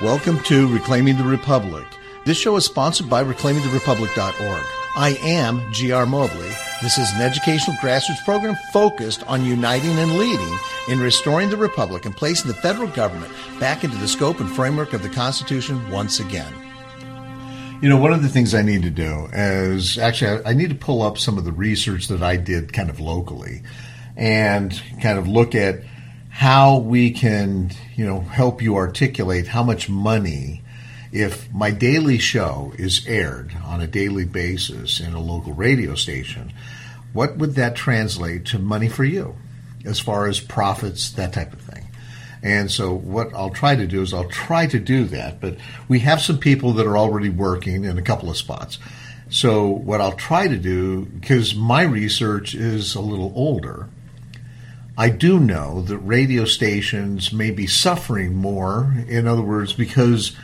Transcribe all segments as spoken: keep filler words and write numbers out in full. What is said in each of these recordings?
Welcome to Reclaiming the Republic. This show is sponsored by reclaiming the republic dot org. I am G R. Mobley. This is an educational grassroots program focused on uniting and leading in restoring the republic and placing the federal government back into the scope and framework of the Constitution once again. You know, one of the things I need to do is actually I need to pull up some of the research that I did kind of locally and kind of look at how we can, you know, help you articulate how much money, if my daily show is aired on a daily basis in a local radio station, what would that translate to money for you as far as profits, that type of thing? And so what I'll try to do is I'll try to do that, but we have some people that are already working in a couple of spots. So what I'll try to do, because my research is a little older, I do know that radio stations may be suffering more, in other words, because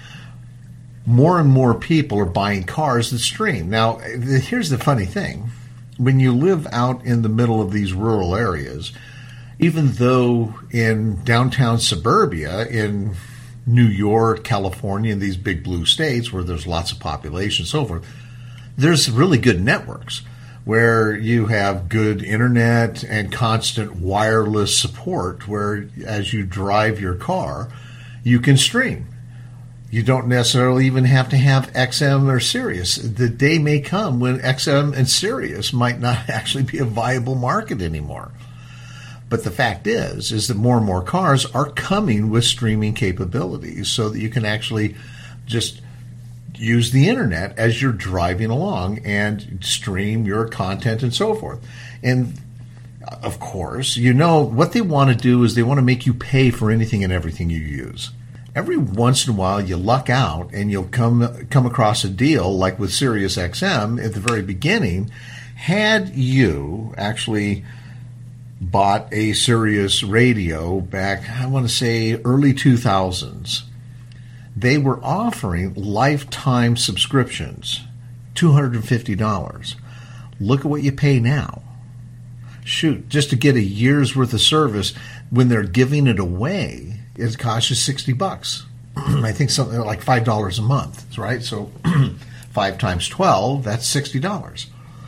more and more people are buying cars that stream. Now, here's the funny thing. When you live out in the middle of these rural areas, even though in downtown suburbia, in New York, California, and these big blue states where there's lots of population and so forth, there's really good networks where you have good internet and constant wireless support where as you drive your car, you can stream. You don't necessarily even have to have X M or Sirius. The day may come when X M and Sirius might not actually be a viable market anymore. But the fact is, is that more and more cars are coming with streaming capabilities so that you can actually just use the internet as you're driving along and stream your content and so forth. And of course, you know, what they want to do is they want to make you pay for anything and everything you use. Every once in a while, you luck out and you'll come come across a deal like with Sirius X M at the very beginning. Had you actually bought a Sirius radio back, I want to say, early two thousands, they were offering lifetime subscriptions, two hundred fifty dollars. Look at what you pay now. Shoot, just to get a year's worth of service, when they're giving it away, it costs you sixty bucks. I think something like five dollars a month, right? So five times twelve, that's sixty dollars.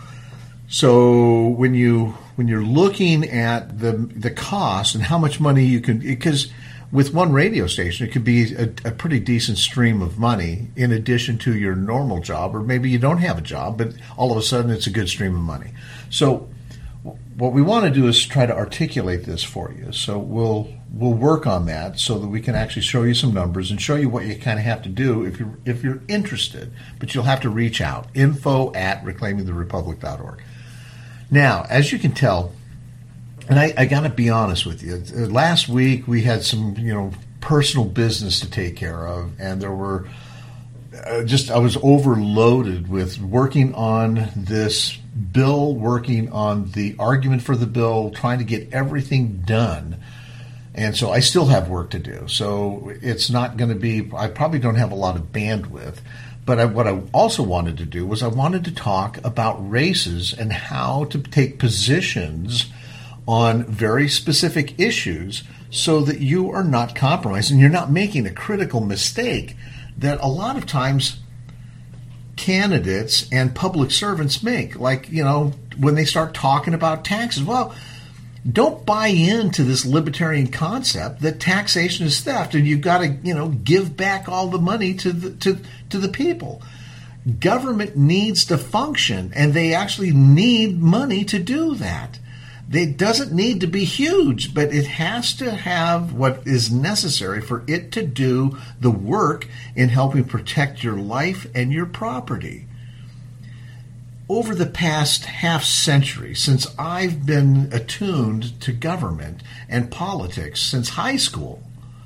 So when you when you're looking at the the cost and how much money you can, because with one radio station, it could be a, a pretty decent stream of money in addition to your normal job, or maybe you don't have a job, but all of a sudden it's a good stream of money. So what we want to do is try to articulate this for you. So we'll we'll work on that so that we can actually show you some numbers and show you what you kind of have to do if you're if you're interested. But you'll have to reach out, info at reclaiming the republic dot org. Now, as you can tell, and I, I got to be honest with you, last week we had some, you know, personal business to take care of, and there were uh, just, I was overloaded with working on this bill, working on the argument for the bill, trying to get everything done. And so I still have work to do. So it's not going to be, I probably don't have a lot of bandwidth. But I, what I also wanted to do was I wanted to talk about races and how to take positions on very specific issues so that you are not compromised and you're not making a critical mistake that a lot of times candidates and public servants make. Like, you know, when they start talking about taxes, well, don't buy into this libertarian concept that taxation is theft and you've got to, you know, give back all the money to the to, to the people. Government needs to function, and they actually need money to do that. It doesn't need to be huge, but it has to have what is necessary for it to do the work in helping protect your life and your property. Over the past half century, since I've been attuned to government and politics since high school,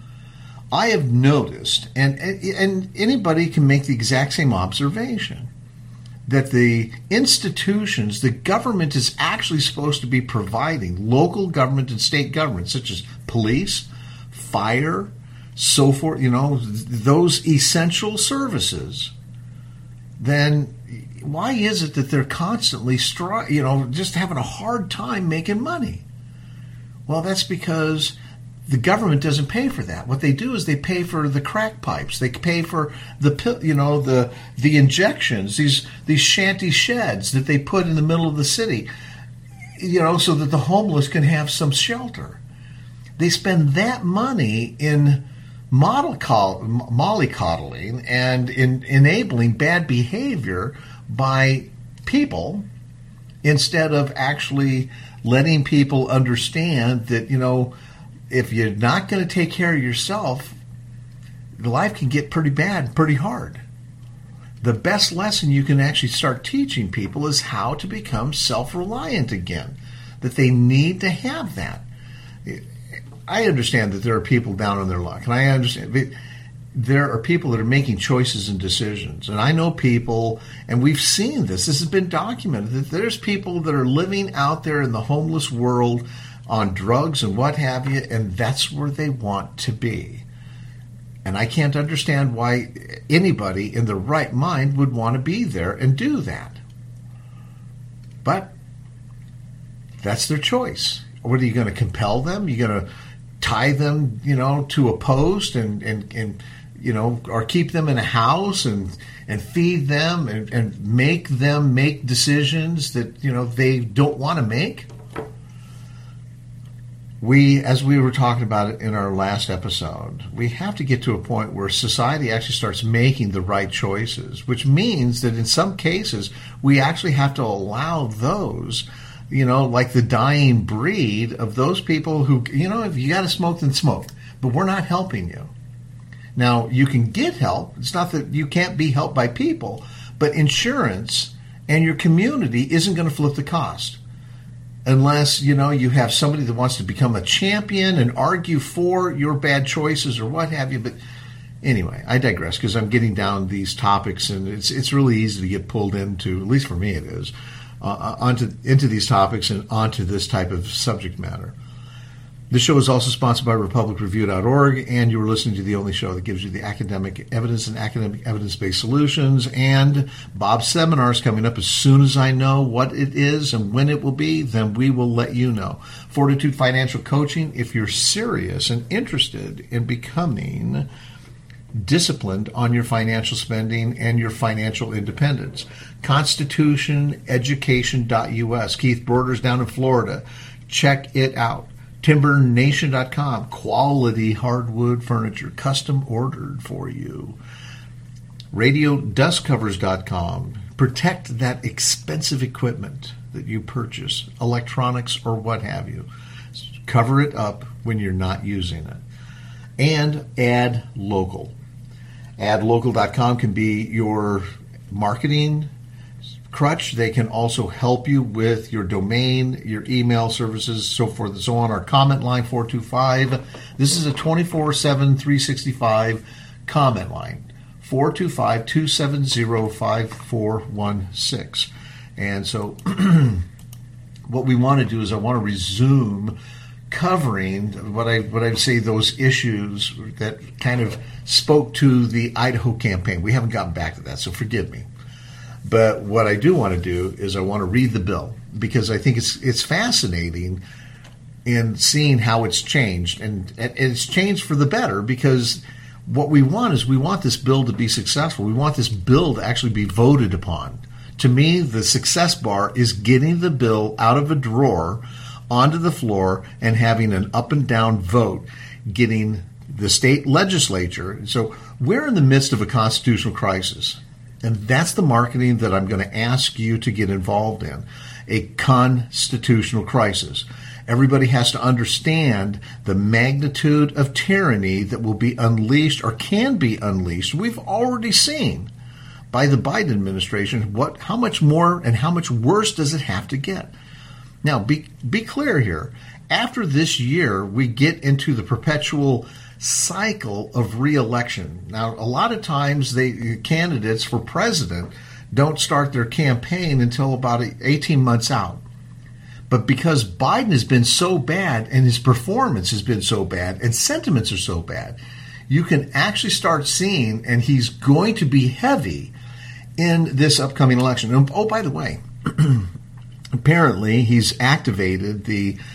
I have noticed, and, and anybody can make the exact same observation, that the institutions, the government is actually supposed to be providing, local government and state government, such as police, fire, so forth, you know, those essential services, then why is it that they're constantly, you know, just having a hard time making money? Well, that's because the government doesn't pay for that. What they do is they pay for the crack pipes. They pay for the, you know, the the injections, these these shanty sheds that they put in the middle of the city, you know, so that the homeless can have some shelter. They spend that money in mollycoddling and in enabling bad behavior by people instead of actually letting people understand that, you know, if you're not going to take care of yourself, life can get pretty bad, pretty hard. The best lesson you can actually start teaching people is how to become self-reliant again, that they need to have that. I understand that there are people down on their luck, and I understand there are people that are making choices and decisions. And I know people, and we've seen this, this has been documented, that there's people that are living out there in the homeless world on drugs and what have you, and that's where they want to be. And I can't understand why anybody in the right mind would want to be there and do that. But that's their choice. What are you going to compel them? You're going to tie them, you know, to a post and, and, and you know, or keep them in a house and and feed them and, and make them make decisions that, you know, they don't want to make? We, as we were talking about it in our last episode, we have to get to a point where society actually starts making the right choices, which means that in some cases we actually have to allow those, you know, like the dying breed of those people who, you know, if you got to smoke, then smoke, but we're not helping you. Now, you can get help. It's not that you can't be helped by people, but insurance and your community isn't going to flip the cost. Unless, you know, you have somebody that wants to become a champion and argue for your bad choices or what have you. But anyway, I digress because I'm getting down these topics, and it's it's really easy to get pulled into, at least for me it is, uh, onto into these topics and onto this type of subject matter. This show is also sponsored by Republic Review dot org, and you are listening to the only show that gives you the academic evidence and academic evidence-based solutions. And Bob's seminar is coming up. As soon as I know what it is and when it will be, then we will let you know. Fortitude Financial Coaching, if you're serious and interested in becoming disciplined on your financial spending and your financial independence. Constitution Education dot U S. Keith Borders down in Florida. Check it out. Timber Nation dot com, quality hardwood furniture, custom ordered for you. Radio Dust Covers dot com, protect that expensive equipment that you purchase, electronics or what have you. Cover it up when you're not using it. And Ad Local. Ad Local dot com can be your marketing crutch. They can also help you with your domain, your email services, so forth and so on. Our comment line, four two five. This is a twenty-four seven, three sixty-five comment line, four two five, two seven zero, five four one six. And so what we want to do is I want to resume covering what I what I'd say those issues that kind of spoke to the Idaho campaign. We haven't gotten back to that, so forgive me. But what I do want to do is I want to read the bill because I think it's it's fascinating in seeing how it's changed. And, and it's changed for the better because what we want is we want this bill to be successful. We want this bill to actually be voted upon. To me, the success bar is getting the bill out of a drawer onto the floor and having an up and down vote, getting the state legislature. So we're in the midst of a constitutional crisis. And that's the marketing that I'm going to ask you to get involved in, a constitutional crisis. Everybody has to understand the magnitude of tyranny that will be unleashed or can be unleashed. We've already seen by the Biden administration what, how much more and how much worse does it have to get. Now, be, be clear here. After this year, we get into the perpetual cycle of re-election. Now, a lot of times they candidates for president don't start their campaign until about eighteen months out. But because Biden has been so bad and his performance has been so bad and sentiments are so bad, you can actually start seeing, and he's going to be heavy in this upcoming election. And, oh, by the way, apparently he's activated the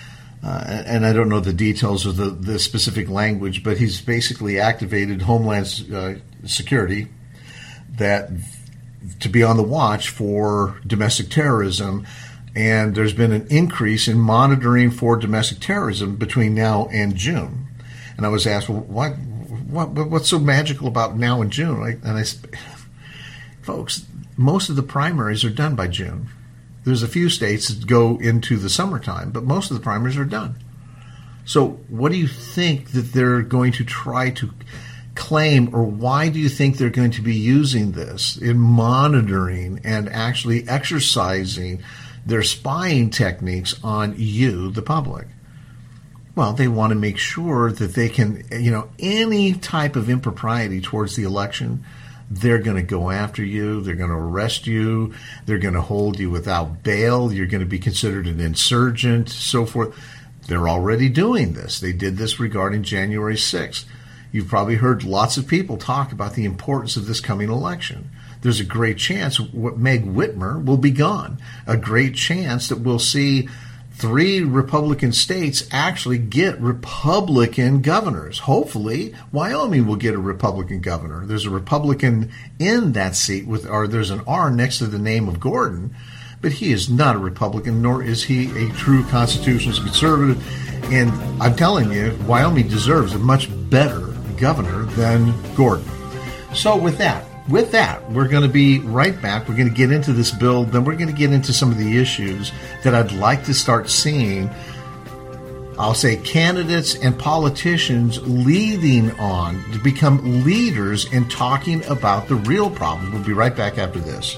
uh, and I don't know the details of the, the specific language, but he's basically activated Homeland uh, Security that to be on the watch for domestic terrorism. And there's been an increase in monitoring for domestic terrorism between now and June. And I was asked, well, what, what, what's so magical about now and June? And I, folks, most of the primaries are done by June. There's a few states that go into the summertime, but most of the primaries are done. So what do you think that they're going to try to claim, or why do you think they're going to be using this in monitoring and actually exercising their spying techniques on you, the public? Well, they want to make sure that they can, you know, any type of impropriety towards the election, they're going to go after you, they're going to arrest you, they're going to hold you without bail, you're going to be considered an insurgent, so forth. They're already doing this. They did this regarding January sixth. You've probably heard lots of people talk about the importance of this coming election. There's a great chance Meg Whitmer will be gone. A great chance that we'll see three Republican states actually get Republican governors. Hopefully, Wyoming will get a Republican governor. There's a Republican in that seat, with, or there's an R next to the name of Gordon, but he is not a Republican, nor is he a true constitutionalist conservative. And I'm telling you, Wyoming deserves a much better governor than Gordon. So with that, With that, we're going to be right back. We're going to get into this bill. Then we're going to get into some of the issues that I'd like to start seeing, I'll say, candidates and politicians leading on to become leaders in talking about the real problems. We'll be right back after this.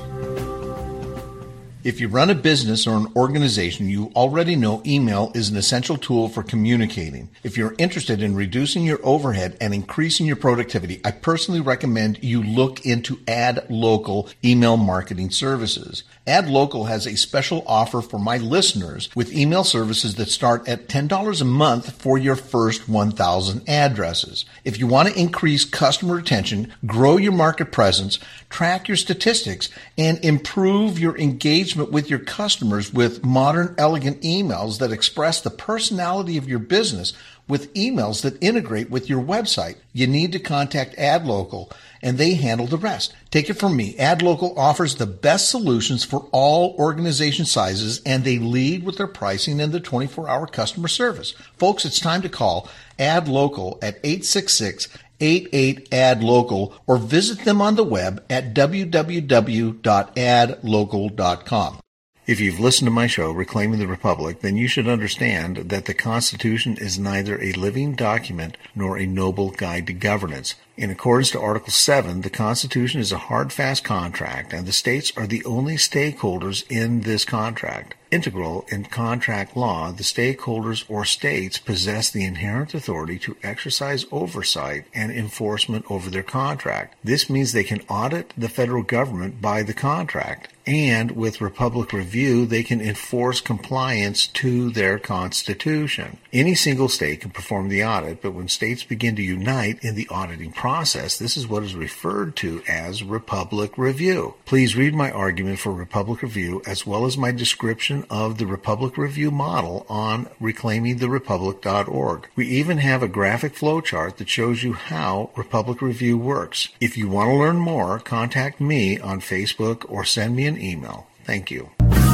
If you run a business or an organization, you already know email is an essential tool for communicating. If you're interested in reducing your overhead and increasing your productivity, I personally recommend you look into AdLocal email marketing services. AdLocal has a special offer for my listeners with email services that start at ten dollars a month for your first one thousand addresses. If you want to increase customer retention, grow your market presence, track your statistics, and improve your engagement with your customers with modern, elegant emails that express the personality of your business with emails that integrate with your website, you need to contact AdLocal, and they handle the rest. Take it from me. AdLocal offers the best solutions for all organization sizes, and they lead with their pricing and their twenty-four hour customer service. Folks, it's time to call AdLocal at eight six six, eight eight, A D local or visit them on the web at w w w dot ad local dot com. If you've listened to my show, Reclaiming the Republic, then you should understand that the Constitution is neither a living document nor a noble guide to governance. In accordance to Article seven, the Constitution is a hard, fast contract, and the states are the only stakeholders in this contract. Integral in contract law, the stakeholders or states possess the inherent authority to exercise oversight and enforcement over their contract. This means they can audit the federal government by the contract, and with Republic Review, they can enforce compliance to their Constitution. Any single state can perform the audit, but when states begin to unite in the auditing process, this is what is referred to as Republic Review. Please read my argument for Republic Review as well as my description of the Republic Review model on reclaiming the republic dot org. We even have a graphic flowchart that shows you how Republic Review works. If you want to learn more, contact me on Facebook or send me an email. Thank you.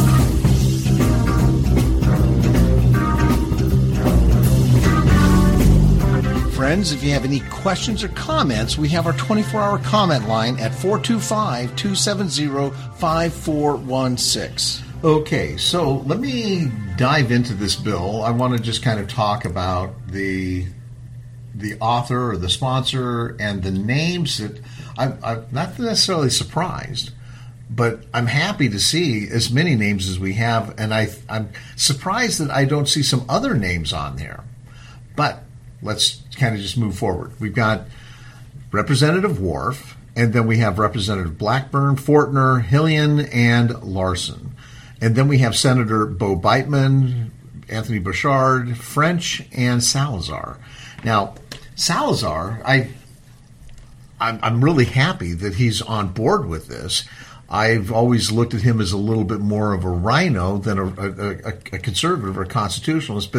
Friends, if you have any questions or comments, we have our twenty-four hour comment line at four two five, two seven zero, five four one six. Okay, so let me dive into this bill. I want to just kind of talk about the the author or the sponsor and the names that I'm, I'm not necessarily surprised, but I'm happy to see as many names as we have, and I, I'm surprised that I don't see some other names on there. But let's kind of just move forward. We've got Representative Worf, and then we have Representative Blackburn, Fortner, Hillian, and Larson. And then we have Senator Bo Beitman, Anthony Bouchard, French, and Salazar. Now, Salazar, I, I'm, I'm really happy that he's on board with this. I've always looked at him as a little bit more of a rhino than a, a, a conservative or a constitutionalist, but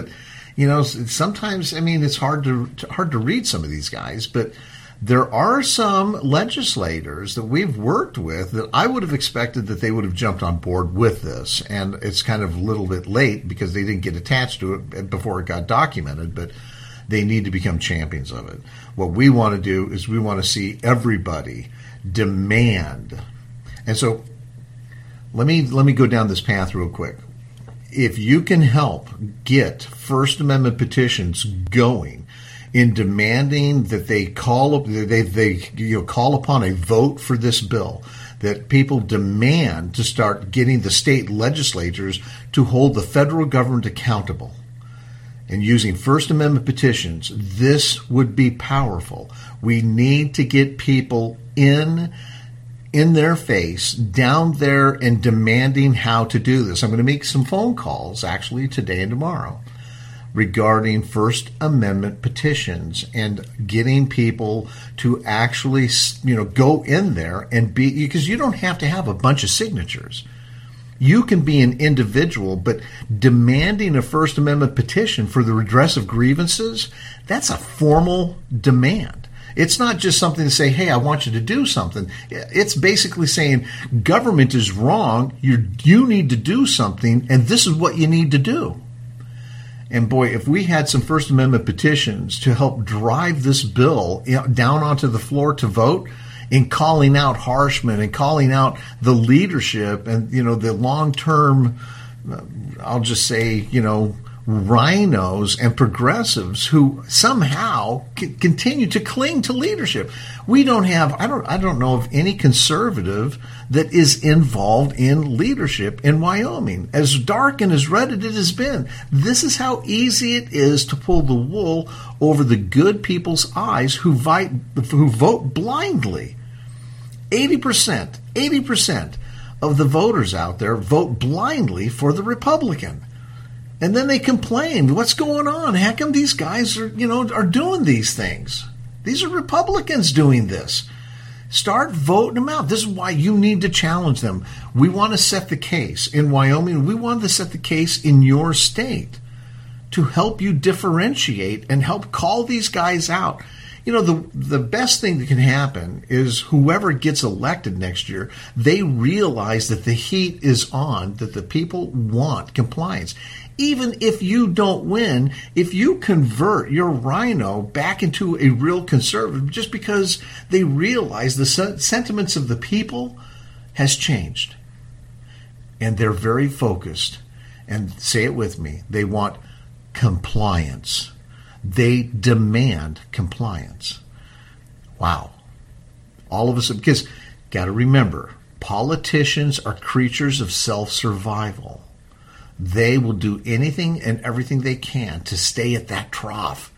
You know, sometimes, I mean, it's hard to hard to read some of these guys, but there are some legislators that we've worked with that I would have expected that they would have jumped on board with this. And it's kind of a little bit late because they didn't get attached to it before it got documented, but they need to become champions of it. What we want to do is we want to see everybody demand. And so let me let me go down this path real quick. If you can help get First Amendment petitions going in demanding that they call they they you know, call upon a vote for this bill, that people demand to start getting the state legislatures to hold the federal government accountable, and using First Amendment petitions, this would be powerful. We need to get people in in their face, down there, and demanding how to do this. I'm going to make some phone calls, actually, today and tomorrow, regarding First Amendment petitions and getting people to actually, you know, go in there and be, because you don't have to have a bunch of signatures. You can be an individual, but demanding a First Amendment petition for the redress of grievances, that's a formal demand. It's not just something to say, hey, I want you to do something. It's basically saying government is wrong, you you need to do something, and this is what you need to do. And boy, if we had some First Amendment petitions to help drive this bill down onto the floor to vote, in calling out Harshman and calling out the leadership and, you know, the long-term, I'll just say, you know, rhinos and progressives who somehow c- continue to cling to leadership. We don't have, I don't, I don't know of any conservative that is involved in leadership in Wyoming. As dark and as red as it has been, this is how easy it is to pull the wool over the good people's eyes who, vi- who vote blindly. eighty percent, eighty percent of the voters out there vote blindly for the Republican. And then they complain, what's going on? How come these guys are, you know, are doing these things? These are Republicans doing this. Start voting them out. This is why you need to challenge them. We want to set the case in Wyoming. We want to set the case in your state to help you differentiate and help call these guys out. You know, the the best thing that can happen is whoever gets elected next year, they realize that the heat is on, that the people want compliance. Even if you don't win, if you convert your rhino back into a real conservative just because they realize the sentiments of the people has changed. And they're very focused. And say it with me, they want compliance. They demand compliance. Wow. All of us, because got to remember, politicians are creatures of self-survival. They will do anything and everything they can to stay at that trough.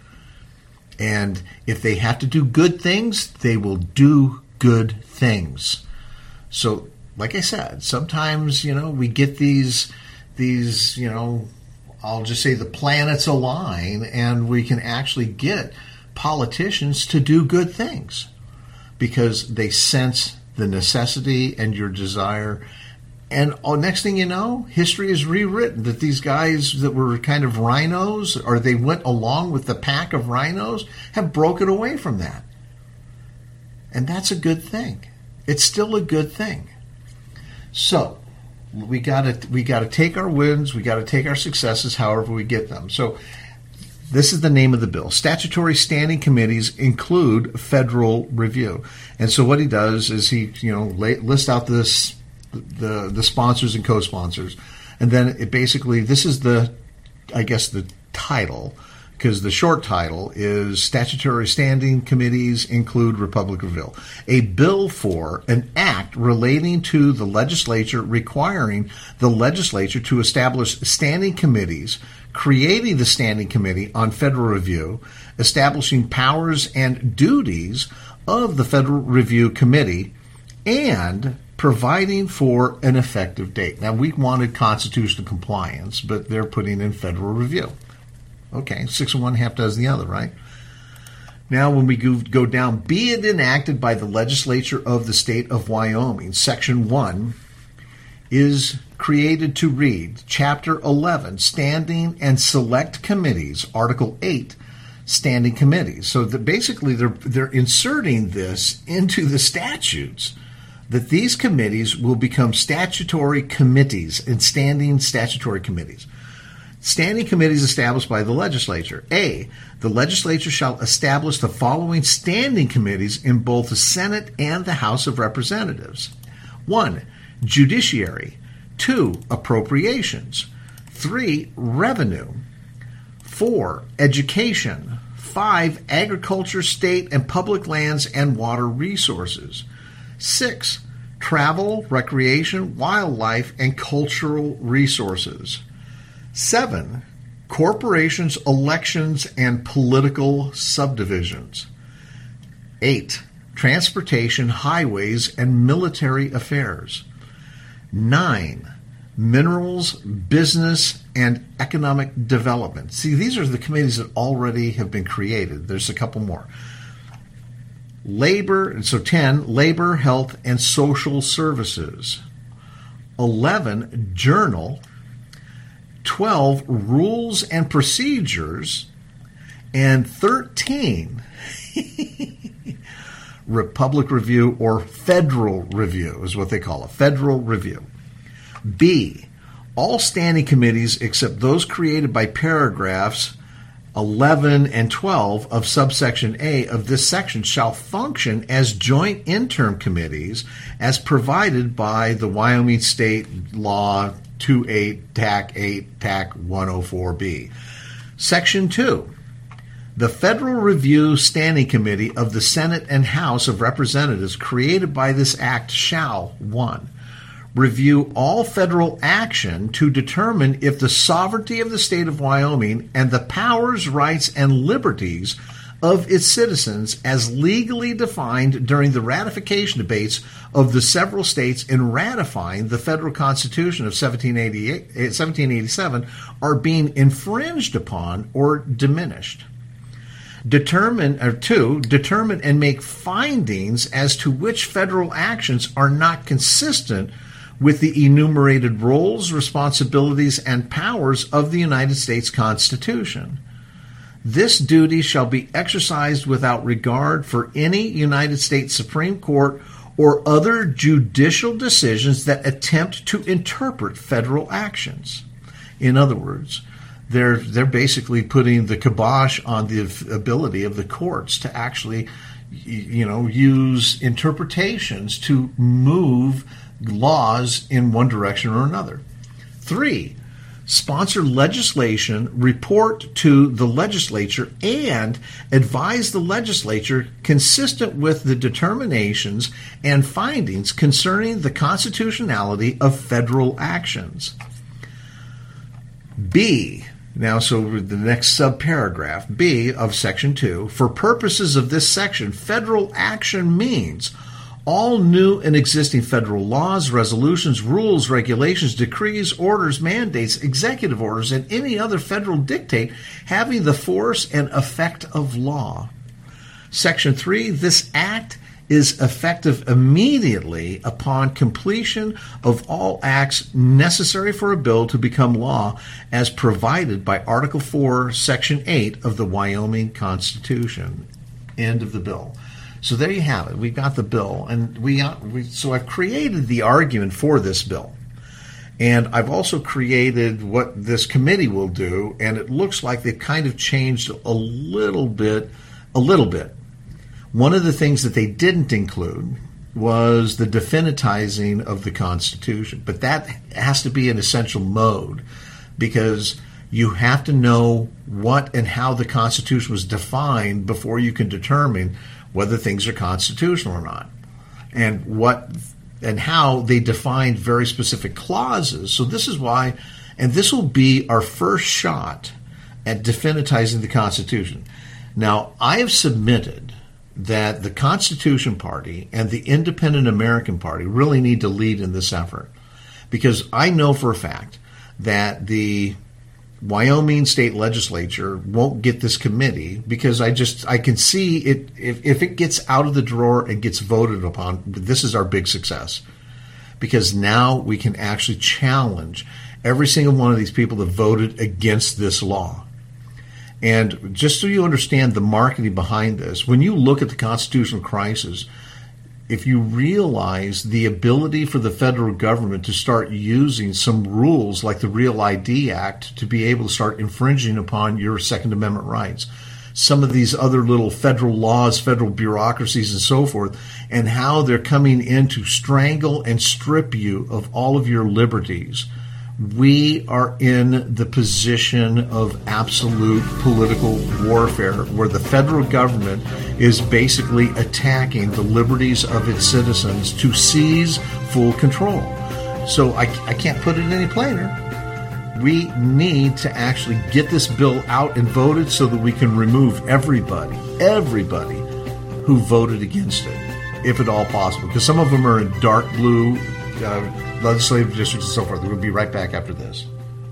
And if they have to do good things, they will do good things. So, like I said, sometimes, you know, we get these, these, you know, I'll just say the planets align and we can actually get politicians to do good things because they sense the necessity and your desire. And oh, next thing you know, history is rewritten, that these guys that were kind of rhinos, or they went along with the pack of rhinos, have broken away from that. And that's a good thing. It's still a good thing. So we gotta we gotta take our wins, we gotta take our successes, however we get them. So this is the name of the bill. Statutory standing committees include federal review. And so what he does is he, you know, lists out this. the the sponsors and co-sponsors, and then it basically, this is the, I guess, the title, because the short title is Statutory Standing Committees Include Republicanville, a bill for an act relating to the legislature requiring the legislature to establish standing committees, creating the Standing Committee on Federal Review, establishing powers and duties of the Federal Review Committee, and providing for an effective date. Now, we wanted constitutional compliance, but they're putting in federal review. Okay, six of one, half does the other, right? Now, when we go, go down, be it enacted by the legislature of the state of Wyoming, Section one, is created to read Chapter eleven, Standing and Select Committees, Article eight, Standing Committees. So that basically they're, they're inserting this into the statutes, that these committees will become statutory committees and standing statutory committees. Standing committees established by the legislature. A, the legislature shall establish the following standing committees in both the Senate and the House of Representatives. One, Judiciary. Two, Appropriations. Three, Revenue. Four, Education. Five, Agriculture, State and Public Lands and Water Resources. Six, Travel, Recreation, Wildlife, and Cultural Resources. Seven, Corporations, Elections, and Political Subdivisions. Eight, Transportation, Highways, and Military Affairs. Nine, Minerals, Business, and Economic Development. See, these are the committees that already have been created. There's a couple more. Labor, so ten, Labor, Health, and Social Services. eleven, Journal. twelve, Rules and Procedures. And thirteen, Republic Review, or Federal Review is what they call it, Federal Review. B, all standing committees except those created by paragraphs eleven and twelve of subsection A of this section shall function as joint interim committees as provided by the Wyoming State Law twenty-eight, T A C eight, T A C one oh four B. Section two. The Federal Review Standing Committee of the Senate and House of Representatives created by this act shall, one, review all federal action to determine if the sovereignty of the state of Wyoming and the powers, rights, and liberties of its citizens as legally defined during the ratification debates of the several states in ratifying the federal Constitution of seventeen eighty-seven are being infringed upon or diminished. Determine, or two, determine and make findings as to which federal actions are not consistent with the enumerated roles, responsibilities, and powers of the United States Constitution. This duty shall be exercised without regard for any United States Supreme Court or other judicial decisions that attempt to interpret federal actions. In other words, they're they're basically putting the kibosh on the ability of the courts to actually, you know, use interpretations to move laws in one direction or another. Three, sponsor legislation, report to the legislature, and advise the legislature consistent with the determinations and findings concerning the constitutionality of federal actions. B, now so the next subparagraph, B of section two, for purposes of this section, federal action means all new and existing federal laws, resolutions, rules, regulations, decrees, orders, mandates, executive orders, and any other federal dictate having the force and effect of law. Section three, this act is effective immediately upon completion of all acts necessary for a bill to become law as provided by Article four, Section eight of the Wyoming Constitution. End of the bill. So there you have it. We've got the bill, and we, uh, we so I've created the argument for this bill, and I've also created what this committee will do, and it looks like they've kind of changed a little bit, a little bit. One of the things that they didn't include was the definitizing of the Constitution, but that has to be an essential mode because you have to know what and how the Constitution was defined before you can determine whether things are constitutional or not, and what and how they defined very specific clauses. So this is why, and this will be our first shot at definitizing the Constitution. Now, I have submitted that the Constitution Party and the Independent American Party really need to lead in this effort, because I know for a fact that the Wyoming State Legislature won't get this committee because I just I can see it if, if it gets out of the drawer and gets voted upon, this is our big success. because now we can actually challenge every single one of these people that voted against this law. And just so you understand the marketing behind this, when you look at the constitutional crisis, if you realize the ability for the federal government to start using some rules like the Real I D Act to be able to start infringing upon your Second Amendment rights, some of these other little federal laws, federal bureaucracies, and so forth, and how they're coming in to strangle and strip you of all of your liberties, we are in the position of absolute political warfare where the federal government is basically attacking the liberties of its citizens to seize full control. So I, I can't put it any plainer. We need to actually get this bill out and voted so that we can remove everybody, everybody who voted against it, if at all possible. Because some of them are in dark blue uh, legislative districts and so forth. We'll be right back after this.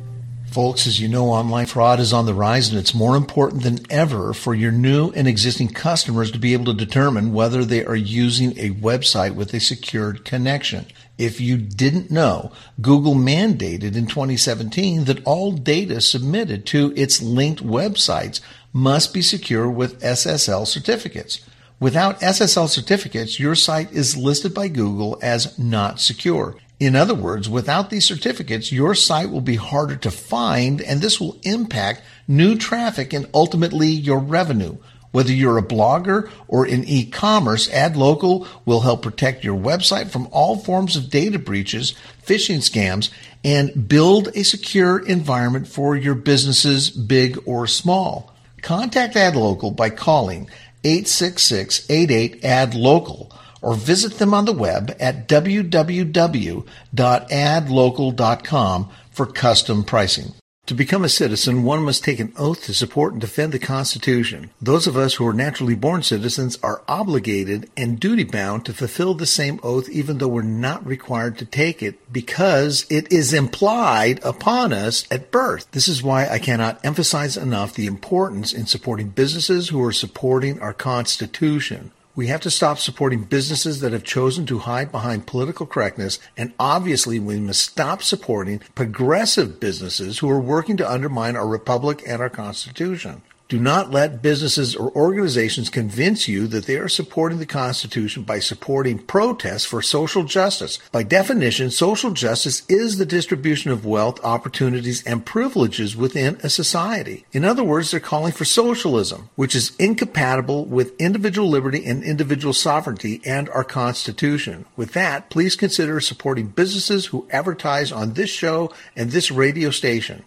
Folks, as you know, online fraud is on the rise, and it's more important than ever for your new and existing customers to be able to determine whether they are using a website with a secured connection. If you didn't know, Google mandated in twenty seventeen that all data submitted to its linked websites must be secure with S S L certificates. Without S S L certificates, your site is listed by Google as not secure. In other words, without these certificates, your site will be harder to find, and this will impact new traffic and ultimately your revenue. Whether you're a blogger or in e-commerce, AdLocal will help protect your website from all forms of data breaches, phishing scams, and build a secure environment for your businesses, big or small. Contact AdLocal by calling eight six six, eight eight, A D local or visit them on the web at w w w dot ad local dot com for custom pricing. To become a citizen, one must take an oath to support and defend the Constitution. Those of us who are naturally born citizens are obligated and duty-bound to fulfill the same oath even though we're not required to take it because it is implied upon us at birth. This is why I cannot emphasize enough the importance in supporting businesses who are supporting our Constitution. We have to stop supporting businesses that have chosen to hide behind political correctness, and obviously we must stop supporting progressive businesses who are working to undermine our republic and our Constitution. Do not let businesses or organizations convince you that they are supporting the Constitution by supporting protests for social justice. By definition, social justice is the distribution of wealth, opportunities, and privileges within a society. In other words, they're calling for socialism, which is incompatible with individual liberty and individual sovereignty and our Constitution. With that, please consider supporting businesses who advertise on this show and this radio station.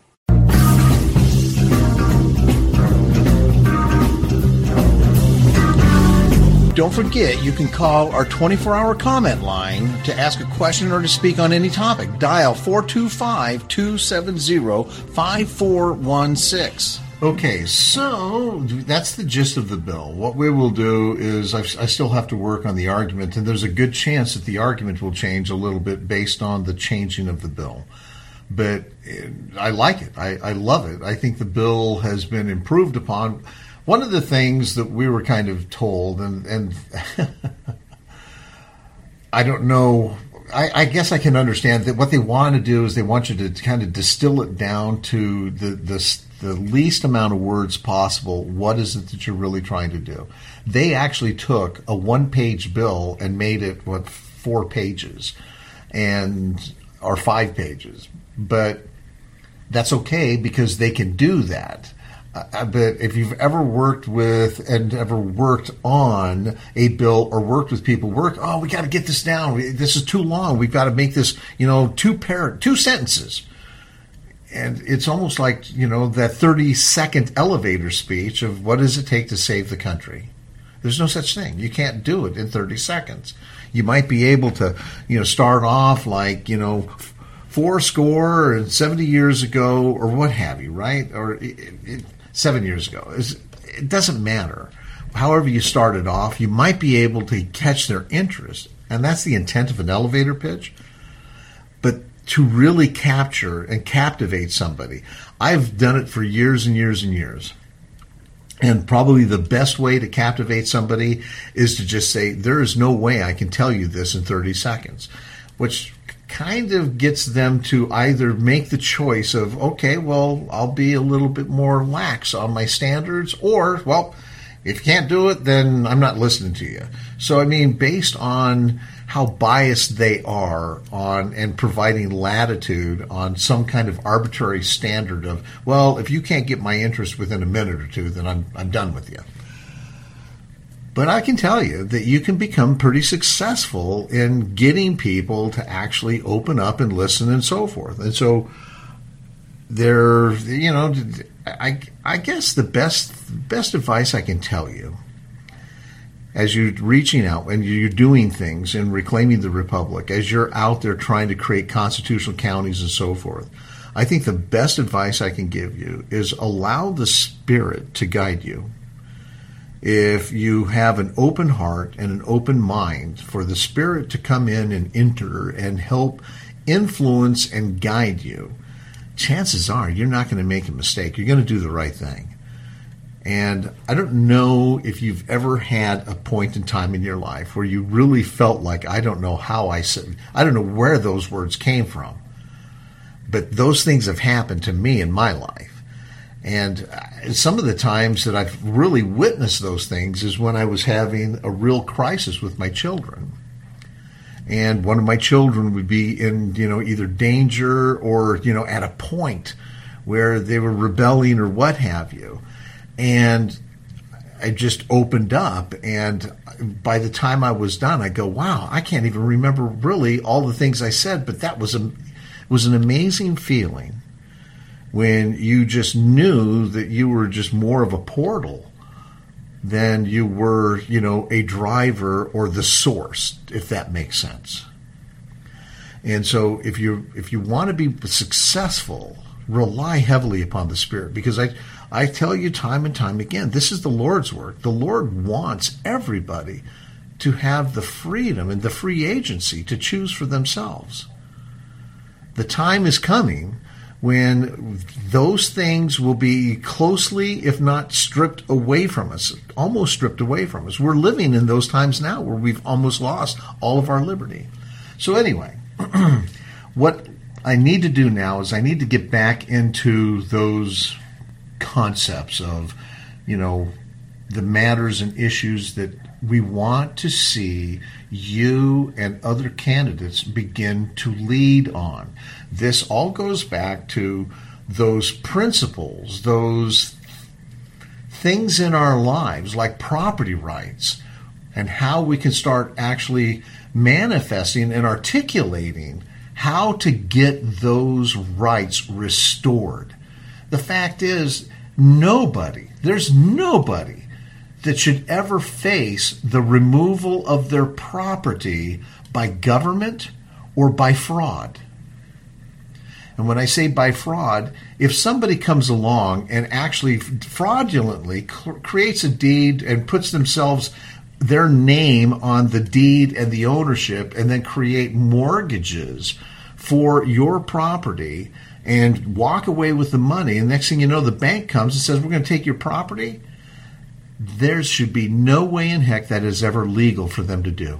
Don't forget, you can call our twenty-four hour comment line to ask a question or to speak on any topic. Dial four two five, two seven zero, five four one six. Okay, so that's the gist of the bill. What we will do is I've, I still have to work on the argument, and there's a good chance that the argument will change a little bit based on the changing of the bill. But I like it. I, I love it. I think the bill has been improved upon. One of the things that we were kind of told, and, and I don't know, I, I guess I can understand that what they want to do is they want you to kind of distill it down to the, the, the least amount of words possible. What is it that you're really trying to do? They actually took a one-page bill and made it, what, four pages, and or five pages. But that's okay because they can do that. Uh, but if you've ever worked with and ever worked on a bill or worked with people, work, oh, we got to get this down. We, this is too long. We've got to make this, you know, two par- two sentences. And it's almost like, you know, that thirty second elevator speech of what does it take to save the country? There's no such thing. You can't do it in thirty seconds. You might be able to, you know, start off like, you know, four score and seventy years ago or what have you, right? Or it, it, seven years ago. It doesn't matter. However you started off, you might be able to catch their interest. And that's the intent of an elevator pitch. But to really capture and captivate somebody, I've done it for years and years and years. And probably the best way to captivate somebody is to just say, there is no way I can tell you this in thirty seconds, which kind of gets them to either make the choice of, okay, well, I'll be a little bit more lax on my standards, or, well, if you can't do it, then I'm not listening to you. So, I mean, based on how biased they are on and providing latitude on some kind of arbitrary standard of, well, if you can't get my interest within a minute or two, then I'm I'm done with you. But I can tell you that you can become pretty successful in getting people to actually open up and listen and so forth. And so there, you know, I I guess the best best advice I can tell you as you're reaching out and you're doing things and reclaiming the republic, as you're out there trying to create constitutional counties and so forth, I think the best advice I can give you is allow the Spirit to guide you. If you have an open heart and an open mind for the Spirit to come in and enter and help influence and guide you, chances are you're not going to make a mistake. You're going to do the right thing. And I don't know if you've ever had a point in time in your life where you really felt like, I don't know how I said, I don't know where those words came from, but those things have happened to me in my life. And some of the times that I've really witnessed those things is when I was having a real crisis with my children. And one of my children would be in, you know, either danger or, you know, at a point where they were rebelling or what have you. And I just opened up, and by the time I was done, I go, wow, I can't even remember really all the things I said, but that was a, was an amazing feeling when you just knew that you were just more of a portal than you were, you know, a driver or the source, if that makes sense. And so if you if you want to be successful, rely heavily upon the Spirit, because I I tell you time and time again, this is the Lord's work. The Lord wants everybody to have the freedom and the free agency to choose for themselves. The time is coming when those things will be closely, if not stripped away from us, almost stripped away from us. We're living in those times now where we've almost lost all of our liberty. So anyway, what I need to do now is I need to get back into those concepts of, you know, the matters and issues that we want to see you and other candidates begin to lead on. This all goes back to those principles, those things in our lives like property rights, and how we can start actually manifesting and articulating how to get those rights restored. The fact is, nobody, there's nobody that should ever face the removal of their property by government or by fraud. And when I say by fraud, if somebody comes along and actually fraudulently creates a deed and puts themselves, their name on the deed and the ownership, and then create mortgages for your property and walk away with the money, and next thing you know, the bank comes and says, we're going to take your property, there should be no way in heck that is ever legal for them to do.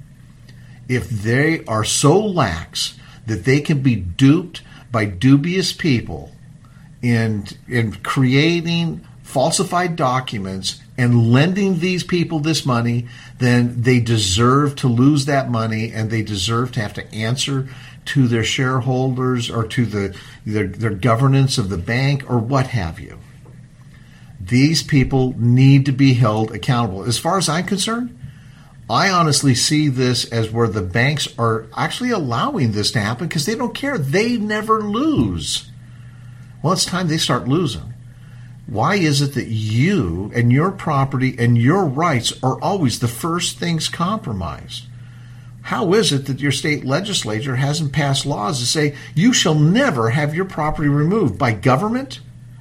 If they are so lax that they can be duped by dubious people in, in creating falsified documents and lending these people this money, then they deserve to lose that money, and they deserve to have to answer to their shareholders or to the their, their governance of the bank or what have you. These people need to be held accountable. As far as I'm concerned, I honestly see this as where the banks are actually allowing this to happen because they don't care. They never lose. Well, it's time they start losing. Why is it that you and your property and your rights are always the first things compromised? How is it that your state legislature hasn't passed laws to say you shall never have your property removed by government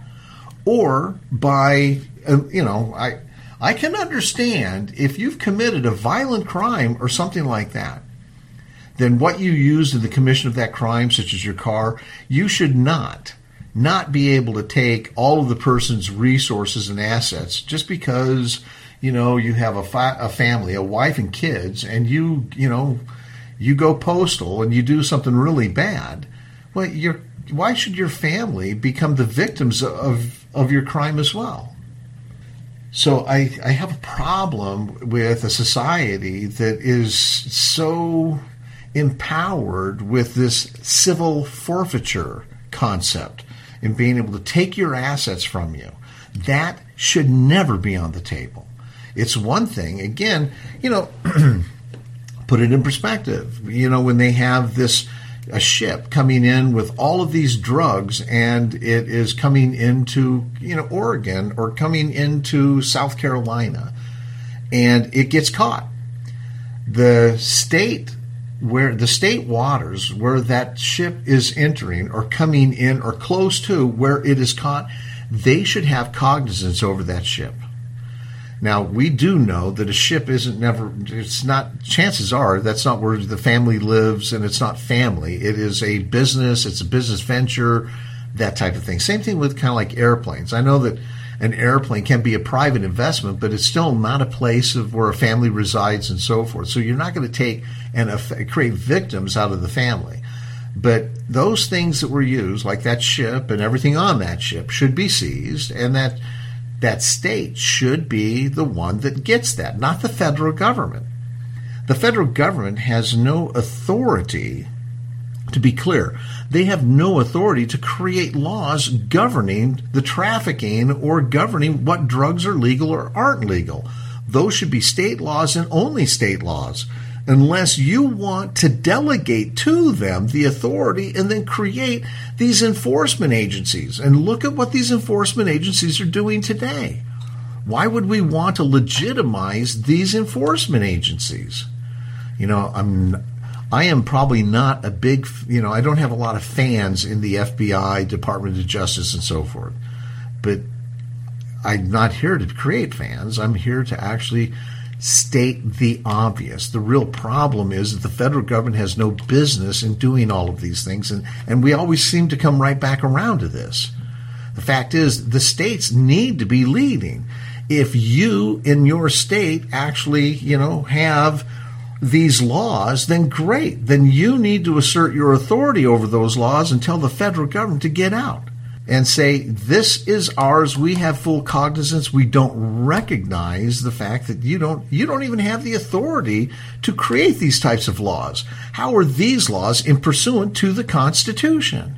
or by, uh, you know, I I can understand if you've committed a violent crime or something like that, then what you used in the commission of that crime, such as your car, you should not, not be able to take all of the person's resources and assets just because, you know, you have a, fa- a family, a wife and kids, and you, you know, you go postal and you do something really bad, well, you're, why should your family become the victims of, of your crime as well? So I, I have a problem with a society that is so empowered with this civil forfeiture concept and being able to take your assets from you. That should never be on the table. It's one thing, again, you know, put it in perspective. You know, when they have this, a ship coming in with all of these drugs and it is coming into, you know, Oregon or coming into South Carolina and it gets caught. The state where the state waters where that ship is entering or coming in or close to where it is caught, they should have cognizance over that ship. Now, we do know that a ship isn't never, it's not, chances are that's not where the family lives, and it's not family. It is a business, it's a business venture, that type of thing. Same thing with kind of like airplanes. I know that an airplane can be a private investment, but it's still not a place of where a family resides and so forth. So you're not going to take and create victims out of the family. But those things that were used, like that ship and everything on that ship, should be seized, and that that state should be the one that gets that, not the federal government. The federal government has no authority, to be clear, they have no authority to create laws governing the trafficking or governing what drugs are legal or aren't legal. Those should be state laws and only state laws, unless you want to delegate to them the authority and then create these enforcement agencies. And look at what these enforcement agencies are doing today. Why would we want to legitimize these enforcement agencies? You know, I'm, I am probably not a big, you know, I don't have a lot of fans in the F B I, Department of Justice, and so forth. But I'm not here to create fans. I'm here to actually state the obvious. The real problem is that the federal government has no business in doing all of these things, and, and we always seem to come right back around to this. The fact is, the states need to be leading. If you, in your state, actually, you know, have these laws, then great. Then you need to assert your authority over those laws and tell the federal government to get out and say, this is ours, we have full cognizance, we don't recognize the fact that you don't you don't even have the authority to create these types of laws. How are these laws in pursuant to the Constitution?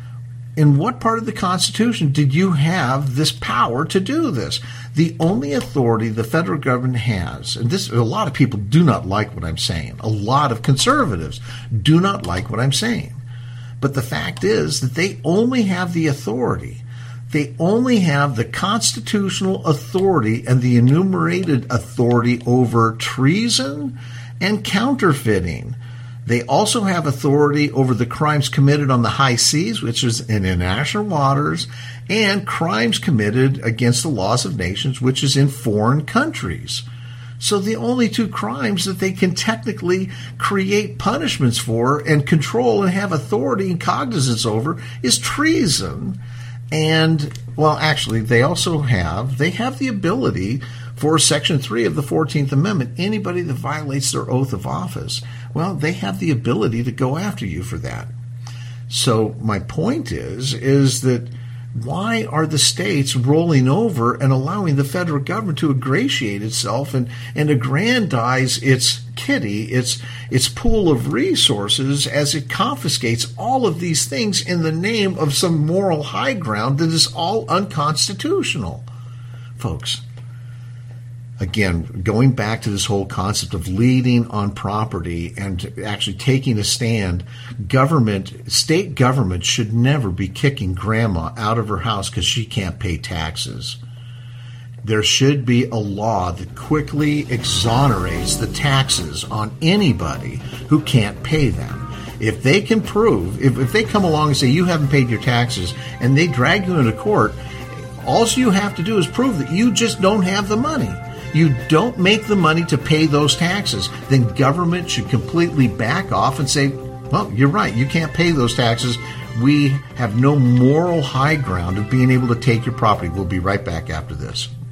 In what part of the Constitution did you have this power to do this? The only authority the federal government has, and this a lot of people do not like what I'm saying, a lot of conservatives do not like what I'm saying. But the fact is that they only have the authority. They only have the constitutional authority and the enumerated authority over treason and counterfeiting. They also have authority over the crimes committed on the high seas, which is in international waters, and crimes committed against the laws of nations, which is in foreign countries. So the only two crimes that they can technically create punishments for and control and have authority and cognizance over is treason. And, well, actually, they also have, they have the ability for Section three of the fourteenth Amendment, anybody that violates their oath of office, well, they have the ability to go after you for that. So my point is, is that why are the states rolling over and allowing the federal government to ingratiate itself and, and aggrandize its kitty, its its pool of resources, as it confiscates all of these things in the name of some moral high ground that is all unconstitutional? Folks, again, going back to this whole concept of leading on property and actually taking a stand, government, state government should never be kicking grandma out of her house because she can't pay taxes. There should be a law that quickly exonerates the taxes on anybody who can't pay them. If they can prove, if, if they come along and say you haven't paid your taxes and they drag you into court, all you have to do is prove that you just don't have the money. You don't make the money to pay those taxes, then government should completely back off and say, well, you're right, you can't pay those taxes. We have no moral high ground of being able to take your property. We'll be right back after this.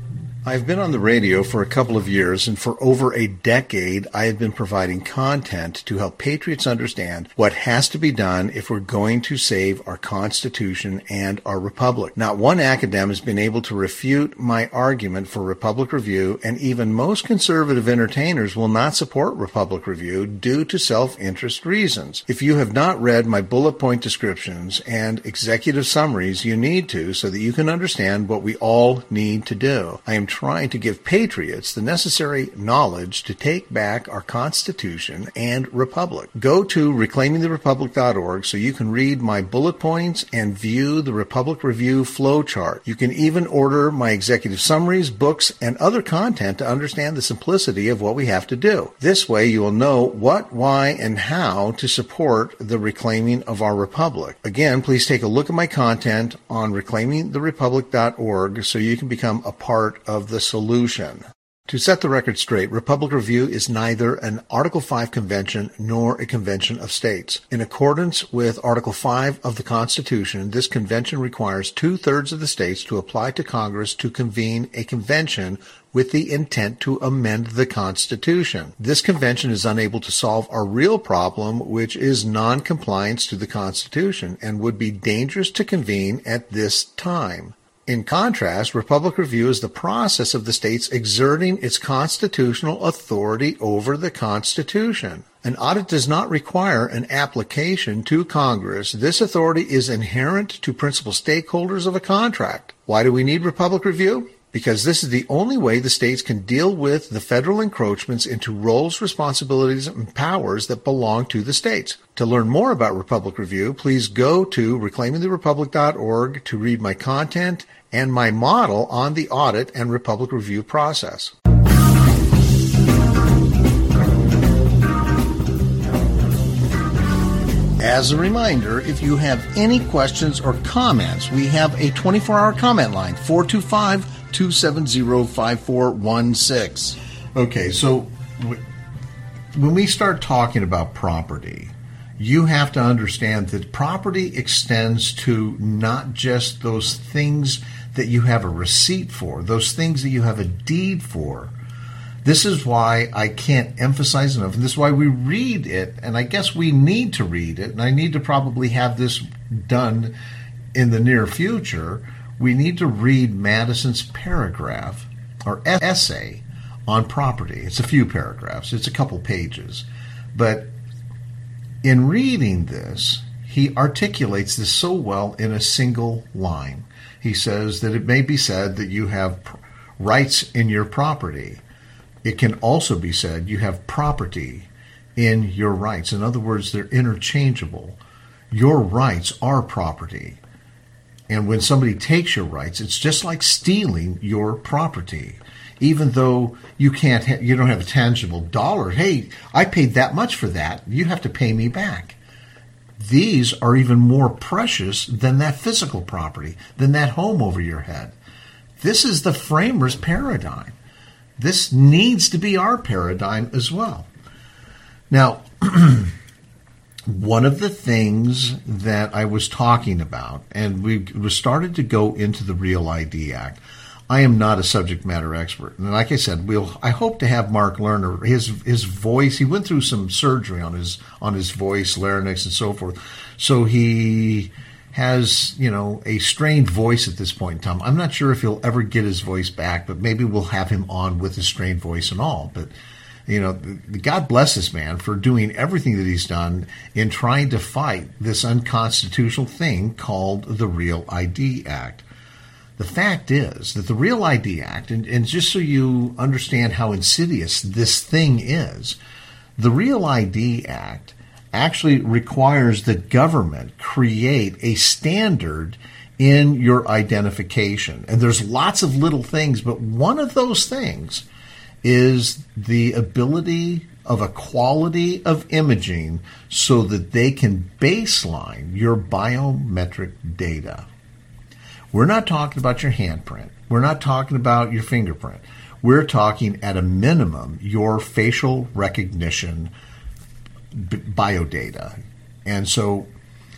I've been on the radio for a couple of years, and for over a decade, I have been providing content to help patriots understand what has to be done if we're going to save our Constitution and our Republic. Not one academic has been able to refute my argument for Republic Review, and even most conservative entertainers will not support Republic Review due to self-interest reasons. If you have not read my bullet point descriptions and executive summaries, you need to so that you can understand what we all need to do. I am trying to give patriots the necessary knowledge to take back our Constitution and Republic. Go to reclaiming the republic dot org so you can read my bullet points and view the Republic Review flowchart. You can even order my executive summaries, books, and other content to understand the simplicity of what we have to do. This way you will know what, why, and how to support the reclaiming of our Republic. Again, please take a look at my content on reclaiming the republic dot org so you can become a part of the solution. To set the record straight, Republic Review is neither an Article five convention nor a convention of states. In accordance with Article five of the Constitution, this convention requires two-thirds of the states to apply to Congress to convene a convention with the intent to amend the Constitution. This convention is unable to solve our real problem, which is non-compliance to the Constitution, and would be dangerous to convene at this time. In contrast, Republic Review is the process of the states exerting its constitutional authority over the Constitution. An audit does not require an application to Congress. This authority is inherent to principal stakeholders of a contract. Why do we need Republic Review? Because this is the only way the states can deal with the federal encroachments into roles, responsibilities, and powers that belong to the states. To learn more about Republic Review, please go to reclaiming the republic dot org to read my content and my model on the audit and Republic Review process. As a reminder, if you have any questions or comments, we have a twenty-four hour comment line, four two five, two seven zero, five four one six. Okay, so w- when we start talking about property, you have to understand that property extends to not just those things that you have a receipt for, those things that you have a deed for. This is why I can't emphasize enough, and this is why we read it, and I guess we need to read it, and I need to probably have this done in the near future. We need to read Madison's paragraph, or essay, on property. It's a few paragraphs. It's a couple pages. But in reading this, he articulates this so well in a single line. He says that it may be said that you have pr- rights in your property. It can also be said you have property in your rights. In other words, they're interchangeable. Your rights are property. And when somebody takes your rights, it's just like stealing your property. Even though you can't, ha- you don't have a tangible dollar. Hey, I paid that much for that. You have to pay me back. These are even more precious than that physical property, than that home over your head. This is the framers' paradigm. This needs to be our paradigm as well. Now, one of the things that I was talking about, and we started to go into the Real I D Act. I am not a subject matter expert, and like I said, we'll. I hope to have Mark Lerner. His his voice. He went through some surgery on his on his voice, larynx, and so forth. So he has, you know, a strained voice at this point in time. I'm not sure if he'll ever get his voice back, but maybe we'll have him on with his strained voice and all. But you know, God bless this man for doing everything that he's done in trying to fight this unconstitutional thing called the Real I D Act. The fact is that the Real I D Act, and, and just so you understand how insidious this thing is, the Real I D Act actually requires that government create a standard in your identification. And there's lots of little things, but one of those things is the ability of a quality of imaging so that they can baseline your biometric data. We're not talking about your handprint. We're not talking about your fingerprint. We're talking at a minimum your facial recognition b- biodata. And so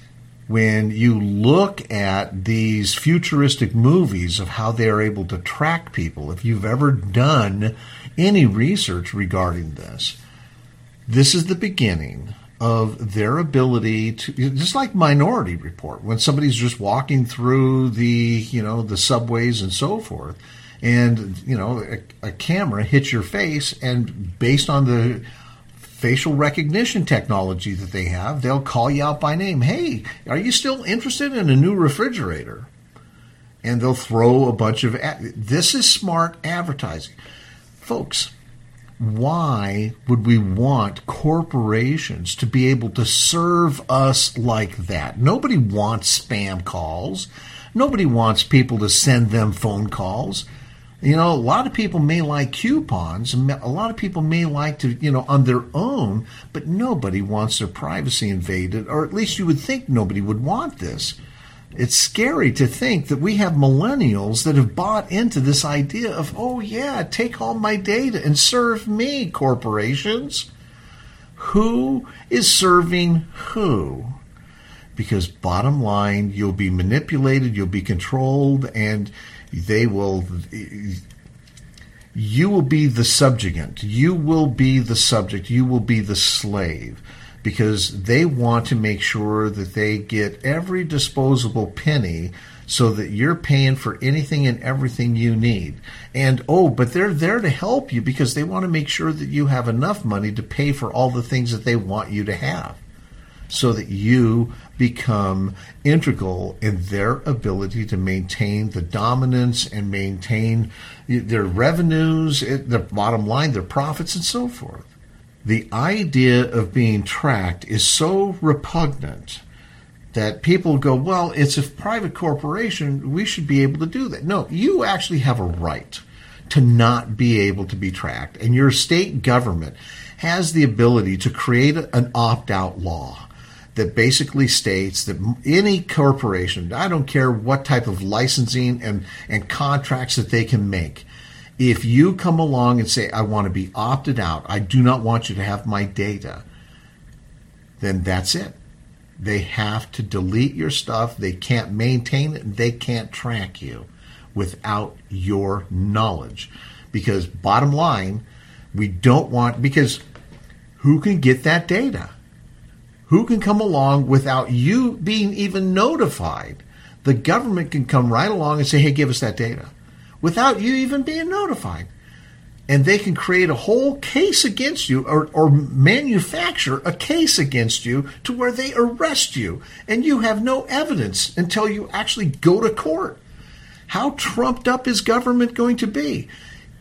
when you look at these futuristic movies of how they are able to track people, if you've ever done any research regarding this, this is the beginning of their ability to, just like Minority Report, when somebody's just walking through the, you know, the subways and so forth, and, you know, a, a camera hits your face, and based on the facial recognition technology that they have, they'll call you out by name. Hey, are you still interested in a new refrigerator? And they'll throw a bunch of, ad- this is smart advertising. Folks, why would we want corporations to be able to serve us like that? Nobody wants spam calls. Nobody wants people to send them phone calls. You know, a lot of people may like coupons, and a lot of people may like to, you know, on their own, but nobody wants their privacy invaded, or at least you would think nobody would want this. It's scary to think that we have millennials that have bought into this idea of, oh yeah, take all my data and serve me, corporations. Who is serving who? Because bottom line, you'll be manipulated, you'll be controlled, and they will, you will be the subjugant. You will be the subject. You will be the slave, because they want to make sure that they get every disposable penny so that you're paying for anything and everything you need. And, oh, but they're there to help you because they want to make sure that you have enough money to pay for all the things that they want you to have, so that you become integral in their ability to maintain the dominance and maintain their revenues, their bottom line, their profits, and so forth. The idea of being tracked is so repugnant that people go, well, it's a private corporation, we should be able to do that. No, you actually have a right to not be able to be tracked, and your state government has the ability to create an opt-out law that basically states that any corporation, I don't care what type of licensing and, and contracts that they can make, if you come along and say, I want to be opted out, I do not want you to have my data, then that's it. They have to delete your stuff. They can't maintain it. And they can't track you without your knowledge. Because bottom line, we don't want, because who can get that data? Who can come along without you being even notified? The government can come right along and say, hey, give us that data, without you even being notified. And they can create a whole case against you, or, or manufacture a case against you to where they arrest you. And you have no evidence until you actually go to court. How trumped up is government going to be?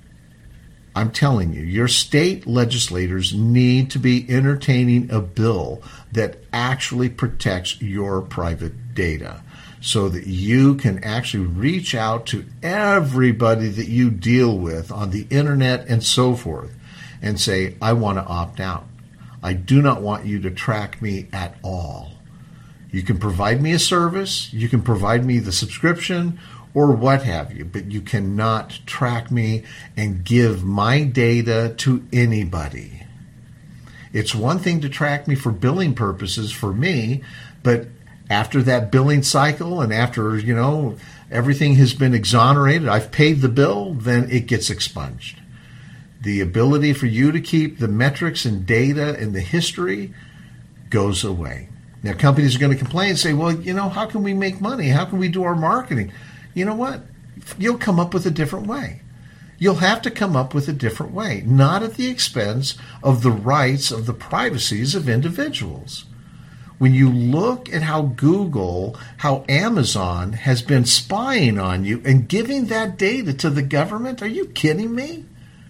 I'm telling you, your state legislators need to be entertaining a bill that actually protects your private data, so that you can actually reach out to everybody that you deal with on the internet and so forth and say, I want to opt out. I do not want you to track me at all. You can provide me a service, you can provide me the subscription, or what have you, but you cannot track me and give my data to anybody. It's one thing to track me for billing purposes for me, but after that billing cycle and after, you know, everything has been exonerated, I've paid the bill, then it gets expunged. The ability for you to keep the metrics and data and the history goes away. Now, companies are going to complain and say, well, you know, how can we make money? How can we do our marketing? You know what? You'll come up with a different way. You'll have to come up with a different way, not at the expense of the rights of the privacies of individuals. When you look at how Google, how Amazon has been spying on you and giving that data to the government, are you kidding me?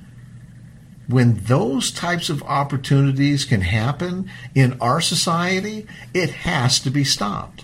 When those types of opportunities can happen in our society, it has to be stopped.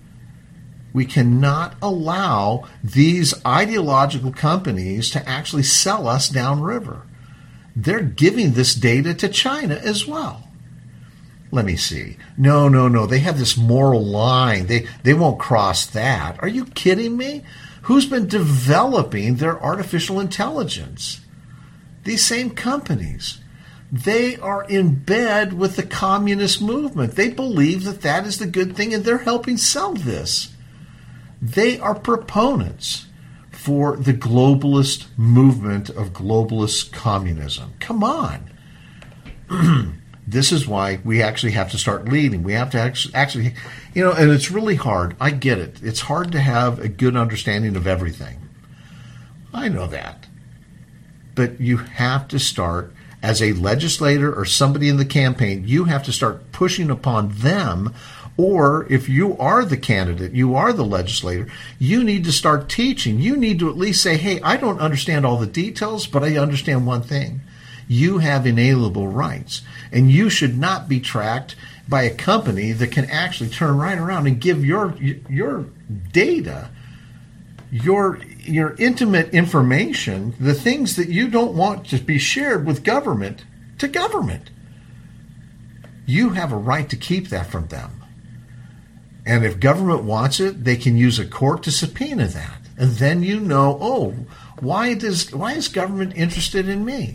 We cannot allow these ideological companies to actually sell us downriver. They're giving this data to China as well. Let me see. No, no, no. They have this moral line. They they won't cross that. Are you kidding me? Who's been developing their artificial intelligence? These same companies. They are in bed with the communist movement. They believe that that is the good thing, and they're helping sell this. They are proponents for the globalist movement of globalist communism. Come on. This is why we actually have to start leading. We have to actually, you know, and it's really hard. I get it. It's hard to have a good understanding of everything. I know that. But you have to start, as a legislator or somebody in the campaign, you have to start pushing upon them. Or if you are the candidate, you are the legislator, you need to start teaching. You need to at least say, hey, I don't understand all the details, but I understand one thing. You have inalienable rights, and you should not be tracked by a company that can actually turn right around and give your your data, your your intimate information, the things that you don't want to be shared with government, to government. You have a right to keep that from them. And if government wants it, they can use a court to subpoena that. And then you know, oh, why does why is government interested in me?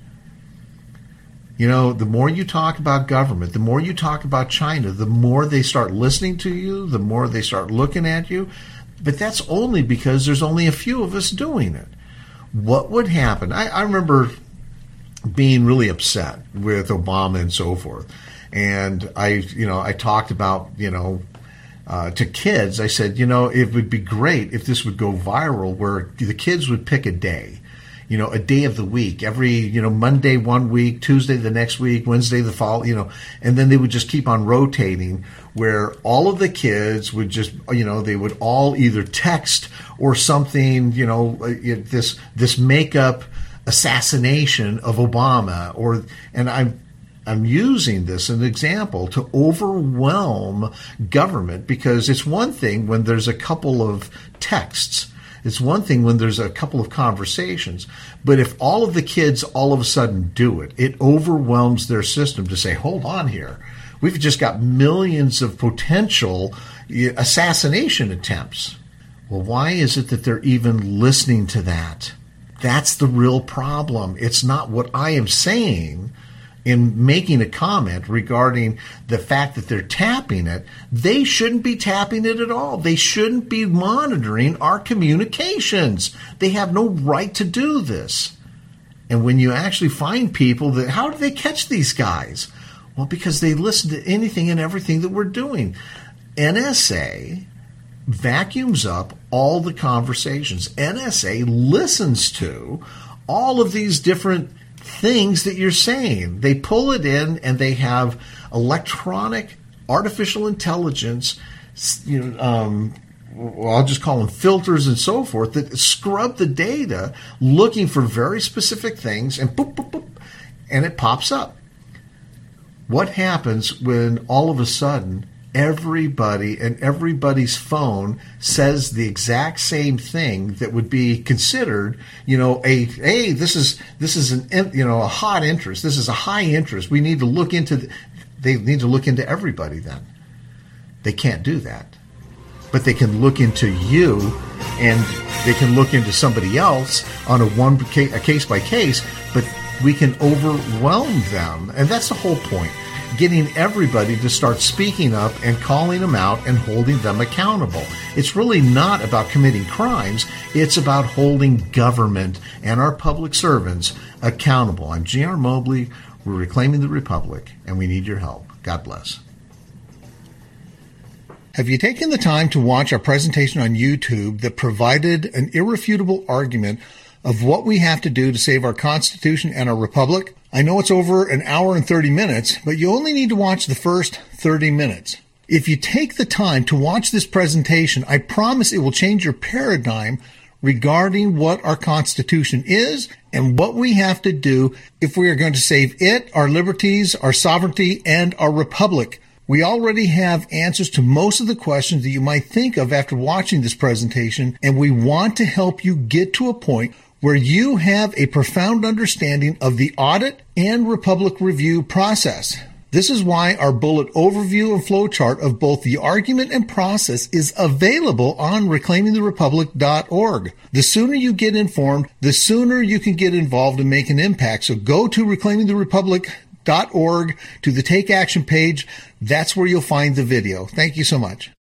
You know, the more you talk about government, the more you talk about China, the more they start listening to you, the more they start looking at you. But that's only because there's only a few of us doing it. What would happen? I, I remember being really upset with Obama and so forth. And I, you know, I talked about, you know, uh, to kids, I said, you know, it would be great if this would go viral where the kids would pick a day. You know, a day of the week, every, you know, Monday one week, Tuesday the next week, Wednesday the fall, you know, and then they would just keep on rotating where all of the kids would just, you know, they would all either text or something, you know, this, this makeup assassination of Obama or, and I'm, I'm using this as an example to overwhelm government because it's one thing when there's a couple of texts. It's one thing when there's a couple of conversations, but if all of the kids all of a sudden do it, it overwhelms their system to say, hold on here. We've just got millions of potential assassination attempts. Well, why is it that they're even listening to that? That's the real problem. It's not what I am saying in making a comment regarding the fact that they're tapping it. They shouldn't be tapping it at all. They shouldn't be monitoring our communications. They have no right to do this. And when you actually find people that, how do they catch these guys? Well, because they listen to anything and everything that we're doing. N S A vacuums up all the conversations. N S A listens to all of these different things that you're saying. They pull it in and they have electronic artificial intelligence, you know, um, well, I'll just call them filters and so forth that scrub the data looking for very specific things and boop, boop, boop, and it pops up. What happens when all of a sudden everybody and everybody's phone says the exact same thing that would be considered, you know, a, hey, this is, this is an, you know, a hot interest. This is a high interest. We need to look into, the, they need to look into everybody then. They can't do that. But they can look into you and they can look into somebody else on a one case, a case by case, but we can overwhelm them. And that's the whole point. Getting everybody to start speaking up and calling them out and holding them accountable. It's really not about committing crimes. It's about holding government and our public servants accountable. I'm G R Mobley. We're reclaiming the Republic, and we need your help. God bless. Have you taken the time to watch our presentation on YouTube that provided an irrefutable argument of what we have to do to save our Constitution and our Republic? I know it's over an hour and thirty minutes, but you only need to watch the first thirty minutes. If you take the time to watch this presentation, I promise it will change your paradigm regarding what our Constitution is and what we have to do if we are going to save it, our liberties, our sovereignty, and our Republic. We already have answers to most of the questions that you might think of after watching this presentation, and we want to help you get to a point where you have a profound understanding of the audit and Republic review process. This is why our bullet overview and flowchart of both the argument and process is available on reclaiming the republic dot org. The sooner you get informed, the sooner you can get involved and make an impact. So go to reclaiming the republic dot org to the Take Action page. That's where you'll find the video. Thank you so much.